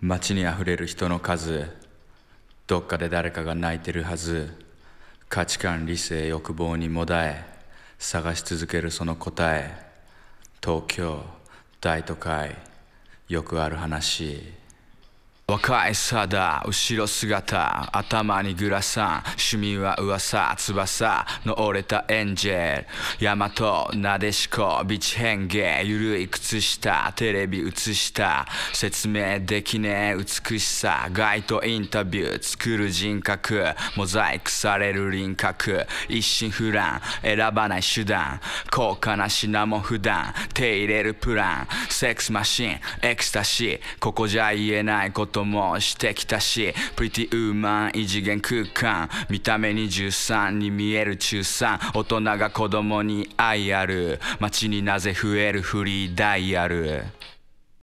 街にあふれる人の数、どっかで誰かが泣いてるはず。価値観、理性、欲望にもだえ探し続けるその答え。東京大都会、よくある話。若い貞、後ろ姿、頭にグラサン、趣味は噂、翼の折れたエンジェル、大和なでしこ、ビチ変化、ゆるい靴下、テレビ映した、説明できねえ美しさ、街頭インタビュー、作る人格、モザイクされる輪郭、一心不乱、選ばない手段、高価な品も普段、手入れるプラン、セックスマシン、エクスタシー、ここじゃ言えないこともしてきたし、プリティウーマン異次元空間、見た目23に見える中3、大人が子供に愛ある、街になぜ増えるフリーダイヤル。